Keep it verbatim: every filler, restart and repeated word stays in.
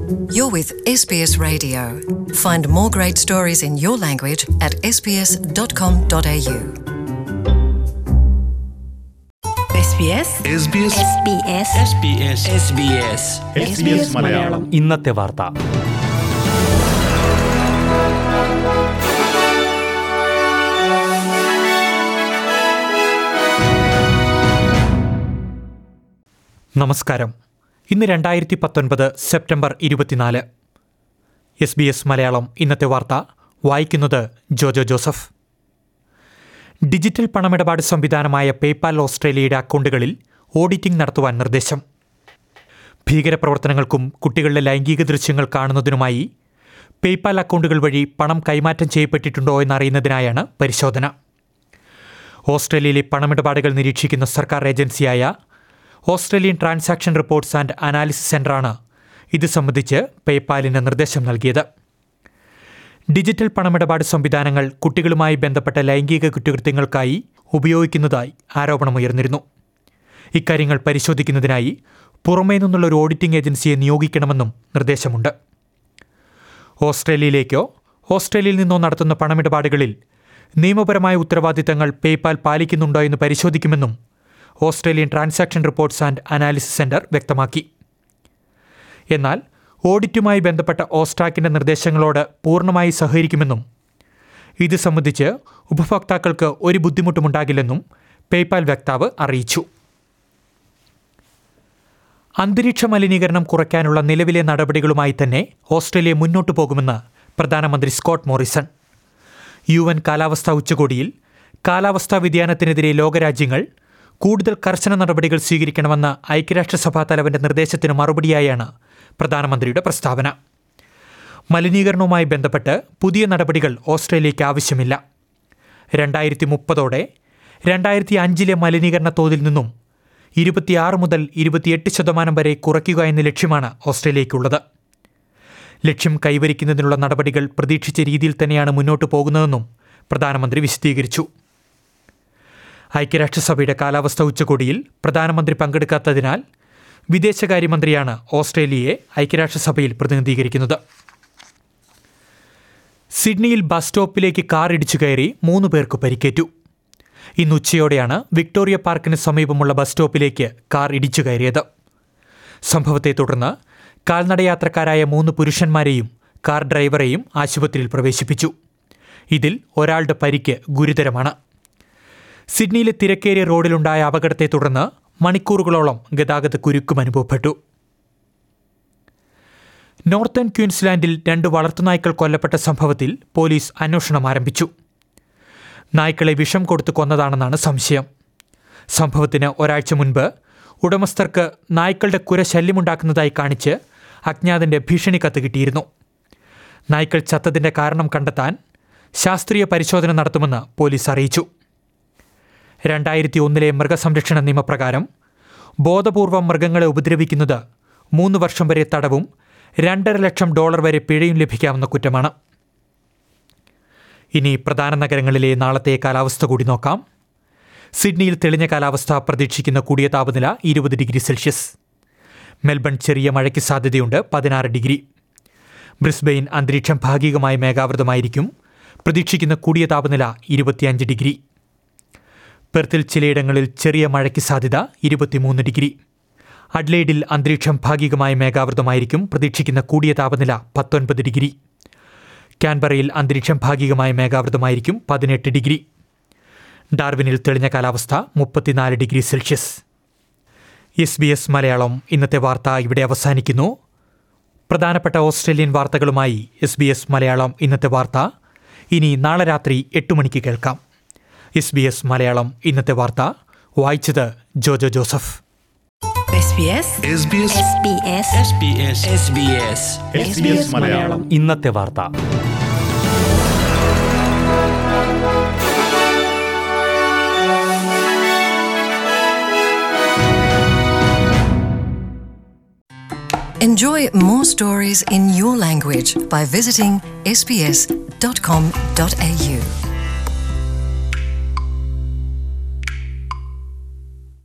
You're with S B S Radio. Find more great stories in your language at s b s dot com dot a u. SBS SBS SBS SBS SBS SBS Malayalam ഇന്നത്തെ വാർത്ത. നമസ്കാരം. ഇന്ന് രണ്ടായിരത്തി പത്തൊൻപത് September ഇരുപത്തിനാല്. S B S Malayalam ഇന്നത്തെ വാർത്ത വായിക്കുന്നത് ജോജോ ജോസഫ്. ഡിജിറ്റൽ പണമിടപാട് സംവിധാനമായ പേപാൽ ഓസ്ട്രേലിയയുടെ അക്കൗണ്ടുകളിൽ ഓഡിറ്റിംഗ് നടത്തുവാൻ നിർദ്ദേശം. ഭീകരപ്രവർത്തനങ്ങൾക്കും കുട്ടികളുടെ ലൈംഗിക ദൃശ്യങ്ങൾ കാണുന്നതിനുമായി പേപാൽ അക്കൗണ്ടുകൾ വഴി പണം കൈമാറ്റം ചെയ്യപ്പെട്ടിട്ടുണ്ടോ എന്നറിയുന്നതിനായാണ് പരിശോധന. ഓസ്ട്രേലിയയിലെ പണമിടപാടുകൾ നിരീക്ഷിക്കുന്ന സർക്കാർ ഏജൻസിയായ Australian transaction reports and analysis സെൻ്ററാണ് ഇത് സംബന്ധിച്ച് പേപാലിന് നിർദ്ദേശം നൽകിയത്. ഡിജിറ്റൽ പണമിടപാട് സംവിധാനങ്ങൾ കുട്ടികളുമായി ബന്ധപ്പെട്ട ലൈംഗിക കുറ്റകൃത്യങ്ങൾക്കായി ഉപയോഗിക്കുന്നതായി ആരോപണമുയർന്നിരുന്നു. ഇക്കാര്യങ്ങൾ പരിശോധിക്കുന്നതിനായി പുറമേ നിന്നുള്ള ഒരു ഓഡിറ്റിംഗ് ഏജൻസിയെ നിയോഗിക്കണമെന്നും നിർദ്ദേശമുണ്ട്. ഓസ്ട്രേലിയയിലേക്കോ ഓസ്ട്രേലിയയിൽ നിന്നോ നടത്തുന്ന പണമിടപാടുകളിൽ നിയമപരമായ ഉത്തരവാദിത്തങ്ങൾ പേപാൽ പാലിക്കുന്നുണ്ടോ എന്ന് പരിശോധിക്കുമെന്നും Australian transaction reports and analysis centre വ്യക്തമാക്കി. എന്നാൽ ഓഡിറ്റുമായി ബന്ധപ്പെട്ട ഓസ്ട്രാക്കിൻ്റെ നിർദ്ദേശങ്ങളോട് പൂർണ്ണമായി സഹകരിക്കുമെന്നും ഇത് സംബന്ധിച്ച് ഉപഭോക്താക്കൾക്ക് ഒരു ബുദ്ധിമുട്ടുമുണ്ടാകില്ലെന്നും പേപാൽ വക്താവ് അറിയിച്ചു. അന്തരീക്ഷ മലിനീകരണം കുറയ്ക്കാനുള്ള നിലവിലെ നടപടികളുമായി തന്നെ ഓസ്ട്രേലിയ മുന്നോട്ടു പോകുമെന്ന് പ്രധാനമന്ത്രി സ്കോട്ട് മോറിസൺ. യു എൻ കാലാവസ്ഥാ ഉച്ചകോടിയിൽ കാലാവസ്ഥാ വ്യതിയാനത്തിനെതിരെ ലോകരാജ്യങ്ങൾ കൂടുതൽ കർശന നടപടികൾ സ്വീകരിക്കണമെന്ന ഐക്യരാഷ്ട്രസഭാ തലവന്റെ നിർദ്ദേശത്തിന് മറുപടിയായാണ് പ്രധാനമന്ത്രിയുടെ പ്രസ്താവന. മലിനീകരണവുമായി ബന്ധപ്പെട്ട് പുതിയ നടപടികൾ ഓസ്ട്രേലിയയ്ക്ക് ആവശ്യമില്ല. രണ്ടായിരത്തി മുപ്പതോടെ രണ്ടായിരത്തി അഞ്ചിലെ മലിനീകരണ തോതിൽ നിന്നും ഇരുപത്തിയാറ് മുതൽ ഇരുപത്തിയെട്ട് ശതമാനം വരെ കുറയ്ക്കുക എന്ന ലക്ഷ്യമാണ് ഓസ്ട്രേലിയയ്ക്കുള്ളത്. ലക്ഷ്യം കൈവരിക്കുന്നതിനുള്ള നടപടികൾ പ്രതീക്ഷിച്ച രീതിയിൽ തന്നെയാണ് മുന്നോട്ടു പോകുന്നതെന്നും പ്രധാനമന്ത്രി വിശദീകരിച്ചു. ഐക്യരാഷ്ട്രസഭയുടെ കാലാവസ്ഥാ ഉച്ചകോടിയിൽ പ്രധാനമന്ത്രി പങ്കെടുക്കാത്തതിനാൽ വിദേശകാര്യമന്ത്രിയാണ് ഓസ്ട്രേലിയയെ ഐക്യരാഷ്ട്രസഭയിൽ പ്രതിനിധീകരിക്കുന്നത്. സിഡ്നിയിൽ ബസ് സ്റ്റോപ്പിലേക്ക് കാർ ഇടിച്ചു കയറി മൂന്ന് പേർക്ക് പരിക്കേറ്റു. ഇന്ന് ഉച്ചയോടെയാണ് വിക്ടോറിയ പാർക്കിന് സമീപമുള്ള ബസ് സ്റ്റോപ്പിലേക്ക് കാർ ഇടിച്ചു കയറിയത്. സംഭവത്തെ തുടർന്ന് കാൽനടയാത്രക്കാരായ മൂന്ന് പുരുഷന്മാരെയും കാർ ഡ്രൈവറെയും ആശുപത്രിയിൽ പ്രവേശിപ്പിച്ചു. ഇതിൽ ഒരാളുടെ പരിക്ക് ഗുരുതരമാണ്. സിഡ്നിയിലെ തിരക്കേറിയ റോഡിലുണ്ടായ അപകടത്തെ തുടർന്ന് മണിക്കൂറുകളോളം ഗതാഗത കുരുക്കും അനുഭവപ്പെട്ടു. നോർത്തേൺ ക്വീൻസ്ലാൻഡിൽ രണ്ട് വളർത്തുനായ്ക്കൾ കൊല്ലപ്പെട്ട സംഭവത്തിൽ പോലീസ് അന്വേഷണം ആരംഭിച്ചു. നായ്ക്കളെ വിഷം കൊടുത്ത് കൊന്നതാണെന്നാണ് സംശയം. സംഭവത്തിന് ഒരാഴ്ച മുൻപ് ഉടമസ്ഥർക്ക് നായ്ക്കളുടെ കുര ശല്യമുണ്ടാക്കുന്നതായി കാണിച്ച് അജ്ഞാതന്റെ ഭീഷണി കത്ത് കിട്ടിയിരുന്നു. നായ്ക്കൾ ചത്തതിന്റെ കാരണം കണ്ടെത്താൻ ശാസ്ത്രീയ പരിശോധന നടത്തുമെന്ന് പോലീസ് അറിയിച്ചു. രണ്ടായിരത്തി ഒന്നിലെ മൃഗസംരക്ഷണ നിയമപ്രകാരം ബോധപൂർവം മൃഗങ്ങളെ ഉപദ്രവിക്കുന്നത് മൂന്ന് വർഷം വരെ തടവും രണ്ടര ലക്ഷം ഡോളർ വരെ പിഴയും ലഭിക്കാവുന്ന കുറ്റമാണ്. ഇനി പ്രധാന നഗരങ്ങളിലെ നാളത്തെ കാലാവസ്ഥ കൂടി നോക്കാം. സിഡ്നിയിൽ തെളിഞ്ഞ കാലാവസ്ഥ പ്രതീക്ഷിക്കുന്ന കൂടിയ താപനില ഇരുപത് ഡിഗ്രി സെൽഷ്യസ്. മെൽബൺ ചെറിയ മഴയ്ക്ക് സാധ്യതയുണ്ട്, പതിനാറ് ഡിഗ്രി. ബ്രിസ്ബെയിൻ അന്തരീക്ഷം ഭാഗികമായി മേഘാവൃതമായിരിക്കും, പ്രതീക്ഷിക്കുന്ന കൂടിയ താപനില ഇരുപത്തിയഞ്ച് ഡിഗ്രി. പെർത്തിൽ ചിലയിടങ്ങളിൽ ചെറിയ മഴയ്ക്ക് സാധ്യത, ഇരുപത്തിമൂന്ന് ഡിഗ്രി. അഡ്ലെയ്ഡിൽ അന്തരീക്ഷം ഭാഗികമായി മേഘാവൃതമായിരിക്കും, പ്രതീക്ഷിക്കുന്ന കൂടിയ താപനില പത്തൊൻപത് ഡിഗ്രി. കാൻബറയിൽ അന്തരീക്ഷം ഭാഗികമായി മേഘാവൃതമായിരിക്കും, പതിനെട്ട് ഡിഗ്രി. ഡാർവിനിൽ തെളിഞ്ഞ കാലാവസ്ഥ, മുപ്പത്തിനാല് degree Celsius. S B S Malayalam ഇന്നത്തെ വാർത്ത ഇവിടെ അവസാനിക്കുന്നു. പ്രധാനപ്പെട്ട ഓസ്ട്രേലിയൻ വാർത്തകളുമായി എസ് ബി എസ് മലയാളം ഇന്നത്തെ വാർത്ത ഇനി നാളെ രാത്രി എട്ട് മണിക്ക് കേൾക്കാം. എസ് ബി എസ് മലയാളം ഇന്നത്തെ വാർത്ത വായിച്ചത് ജോജോ ജോസഫ്. ഇന്നത്തെ വാർത്ത. Enjoy more stories in your language by visiting s b s dot com dot a u.